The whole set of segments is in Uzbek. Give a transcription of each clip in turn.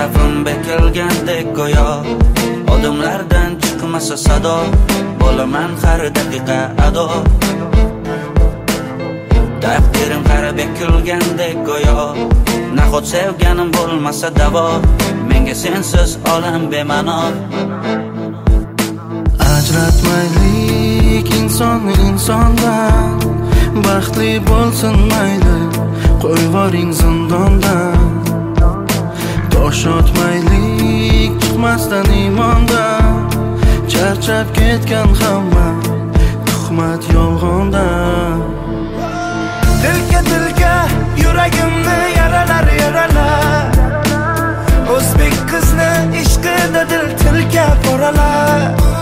tarafim bekilgandek go'yo, odamlardan chiqmasa sado, bo'laman har daqiqa ado. Taqdirim qara bekilgandek go'yo, nahot sevganim bo'lmasa davo, menga sensiz olam bema'no. Ajratmaylik insonni insondan, baxtli bo'lsin mayli, qo'yvoring zindondan. Tosh otmaylik chiqmasdan iymondan, charchab ketgan hamma tuhmat yolg'ondan. Dilga yuragimni yaralar yaralar, o'zbek qizni ishqida dil tilga boralar.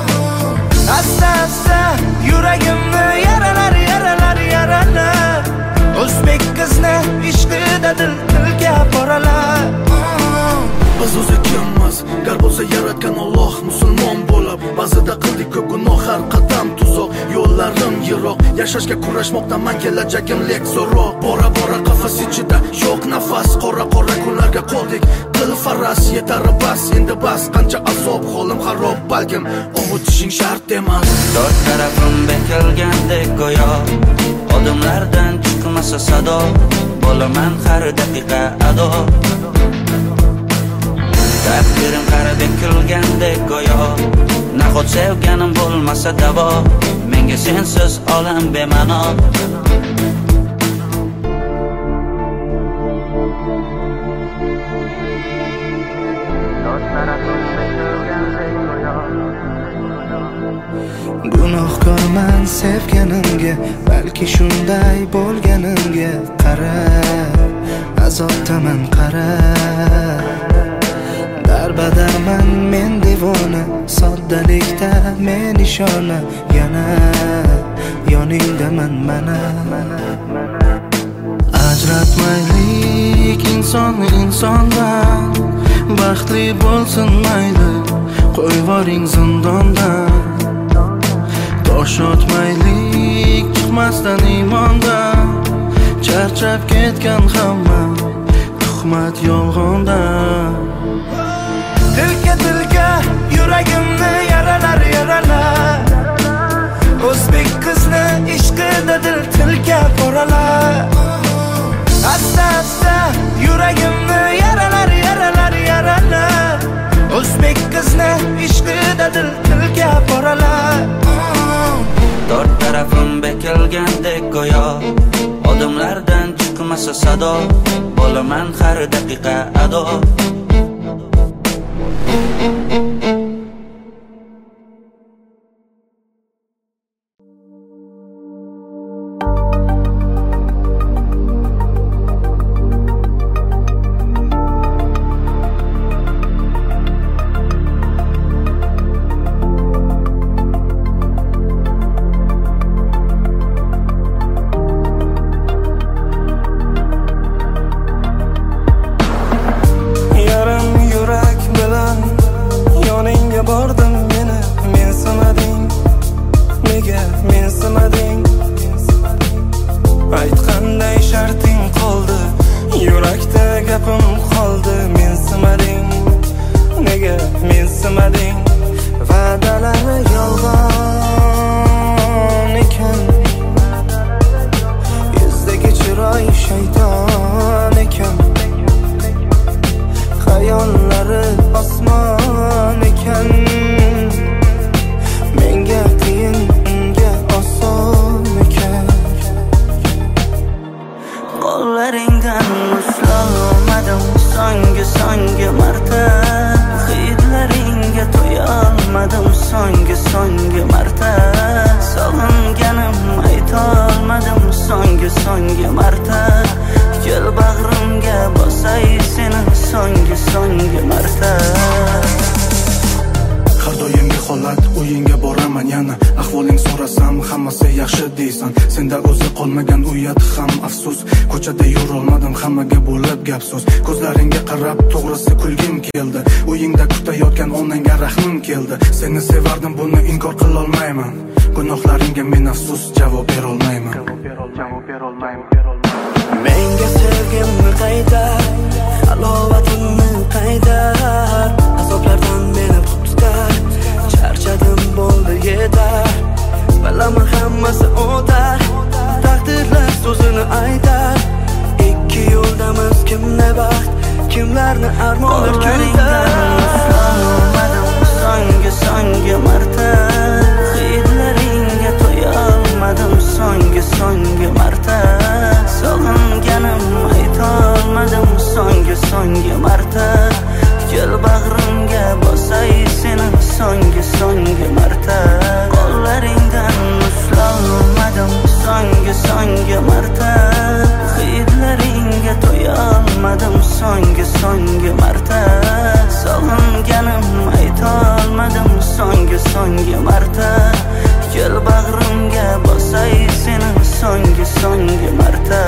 Asta yuragimni yaralar yaralar yaralar, o'zbek qizni ishqida dil tilga boralar. Biz o'zi kimmiz? Gar bo'lsa yaratgan Alloh, musulmon bo'lib ba'zida qildik ko'p gunoh, har qadam tuzoq, yo'llarim yiroq, yashashga kurashmoqdaman, kelajagim lek zo'roq. Bora qafas ichida yo'q nafas, qora kunlarga qoldik, qil faras, yetar bas, endi bas, qancha azob, holim xarob, balkim ovutishing shart emas. Dod tarafim bekilgandek go'yo, odamlardan chiqmasa sado, bo'laman har daqiqa ado. Taqdirim qara bekilgandek go'yo, nahot sevganim bo'lmasa davo, menga sensiz olam bema'no. Gunohkorman sevganimga, balki shunday bo'lganimga qara, azobdaman qara. Darbadarman men devona, soddalikda men ishona, yana yoningdaman mana. Ajratmaylik insonni insondan, baxtli bo'lsin mayli, qo'yvoring zindondan. Tosh otmaylik chiqmasdan iymondan, charchab ketgan hamma tuhmat yolg'ondan. Dilga yuragimni yaralar yaralar, o'zbek qizni ishqida dil tilga boralar. Asta yuragimni yaralar yaralar yaralar, o'zbek qizni ishqida dil tilga boralar. Dod tarafim bekilgandek go'yo, odamlardan chiqmasa sado, bo'laman har daqiqa ado. Menga sevgimni qaytar, halovatimni qaytar. haydar, azoblardan meni tutar. Charchadim, bo'ldi yetar, bilaman hammasi o'tar. Taqdirlar so'zini aytar. Ikki yo'ldamiz, kimni baxt, kimlarni armonlar kuytar. So'nggi marta hidlaringga to'yolmadim. So'nggi marta sog'inganim aytolmadim. So'nggi marta kel bag'rimga bosay seni. So'nggi marta qo'llaringdan uslolmadim. So'nggi marta hidlaringga to'yolmadim. So'nggi marta sog'inganim aytolmadim. So'nggi marta kel bag'rimga bosay seni. So'nggi marta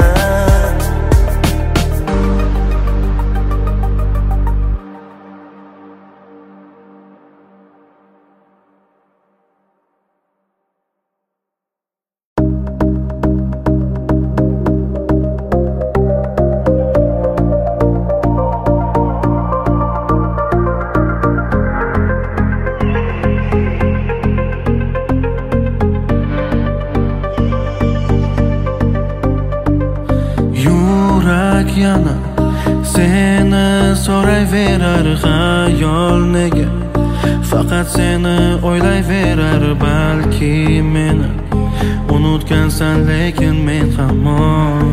yana seni so'rayverar xayol nega faqat seni o'ylayverar. Balki meni unutgansan, lekin men hamon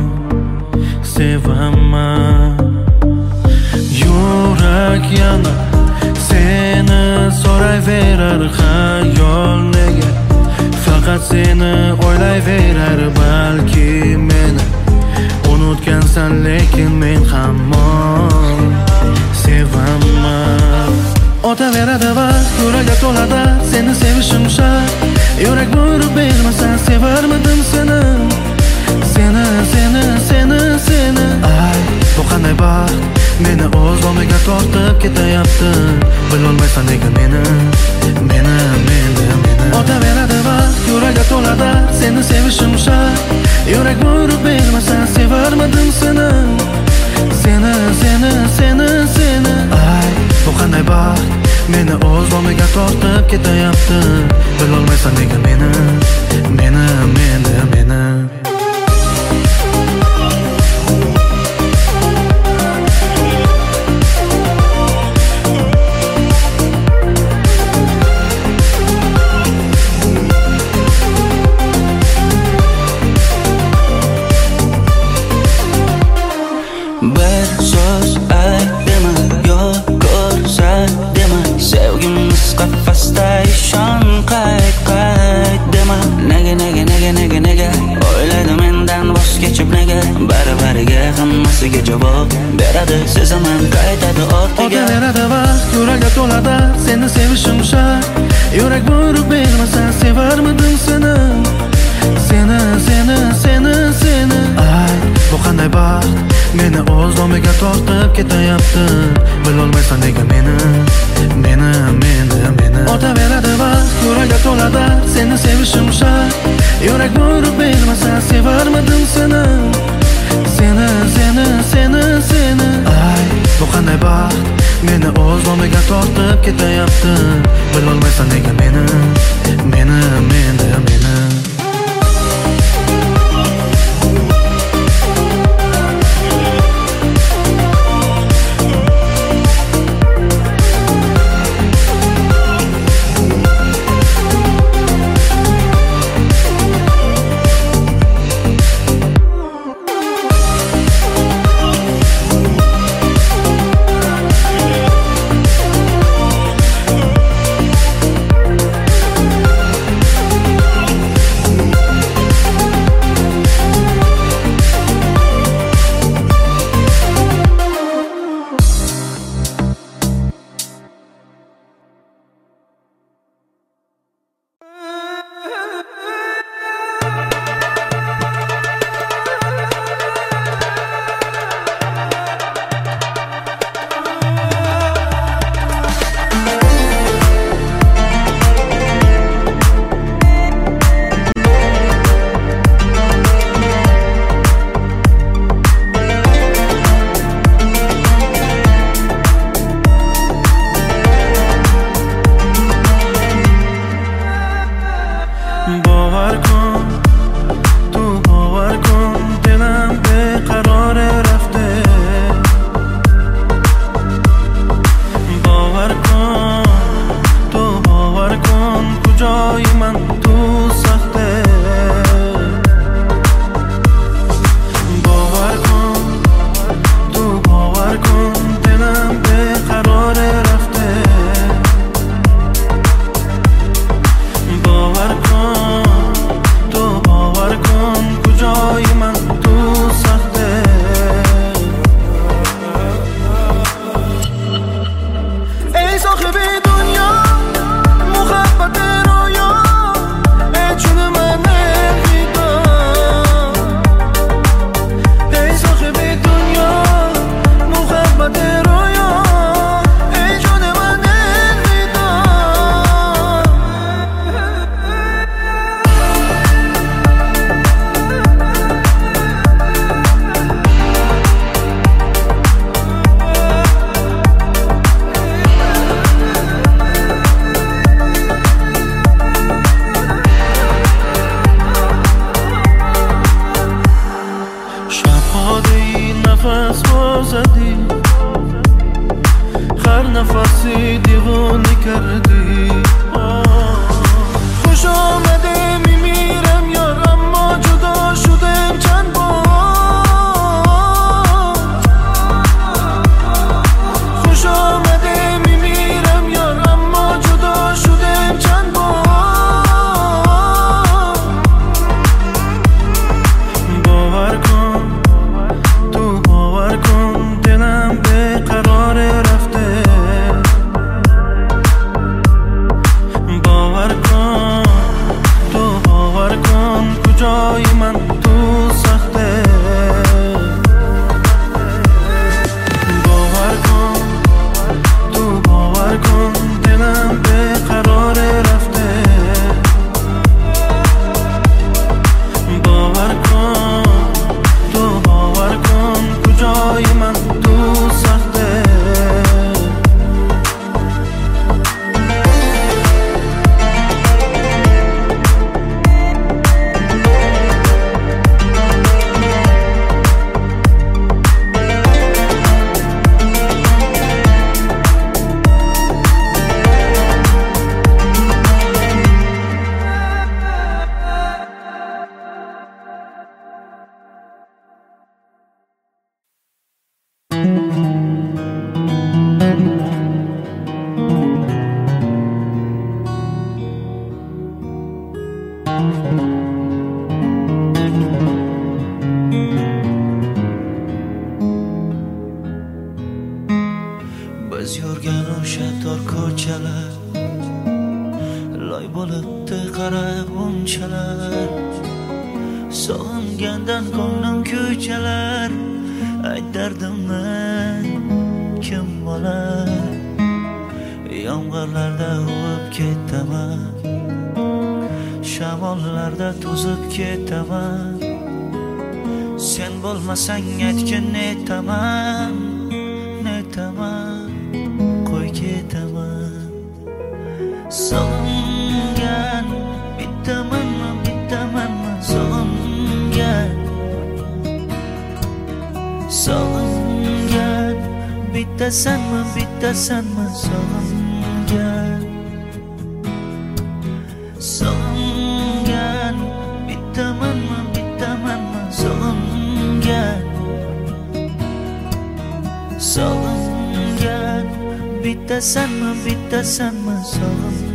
sevaman. Yurak yana seni so'rayverar xayol nega faqat seni o'ylayverar. Balki meni unutgansan, lekin men hamon sevaman. O'taveradi vaqt, yuragga to'ladi seni sevishim shart. Yurak buyruq bermasa sevarmidim seni. Seni ay, bu qanday baxt, meni o'z nomiga tortib ketayapti. Bilolmaysan nega meni. O'taveradi vaqt, yuragga to'ladi seni sevishim shart. Yurak buyruq bermasa sevarmidim seni. Seni ay, bu qanday baxt, meni o'z nomiga tortib ketayapti. Bilolmaysan nega meni. Bir so'z aytdimi, yo'q ko'rsatdimi? Sevgimiz qafasda ishon qayt dema. Nega o'yladi mendan voz kechib nega? Bari-bariga hammasiga javob beradi, sezaman qaytadi ortiga. O'taveradi vaqt, yuragga to'ladi seni sevishim shart. Yurak buyruq bermasa sevarmidim seni. Seni ay, bu qanday baxt, meni o'z nomiga tortib ketayapti. Bilolmaysan nega meni. O'taveradi vaqt, yuragga to'ladi seni sevishim shart. Yurak buyruq bermasa sevarmidim seni. Seni ay, bu qanday baxt, meni o'z nomiga tortib ketayapti. Bilolmaysan nega meni. nafas bozadi har nafasi دیوانه کردی خوش آمده میمیرم یار اما جدا شدم چند بار خوش آمده میمیرم یار اما جدا شدم چند بار باور کن تو باور کن دلم به قرار رفته باور کن تو باور کن کجای من تو سخته باور کن تو باور کن دلم به قرار رفته باور کن تو باور کن کجای من تو سخته Biz yurgan o'sha tor ko'chalar loy bo'libdi qarab unchalar sog'ingandan ko'nglim ko'chalar ay dardimni kim olar yomg'irlarda uvib ketaman shamollarda to'zib ketaman sen bo'lmasang aytgin netaman qo'y ketaman sog'ingan bittamanmi sog'ingan bittasanmi sog'ingan sog'ingan bittamanmi sog'ingan sog'ingan bittasanmi sog'ingan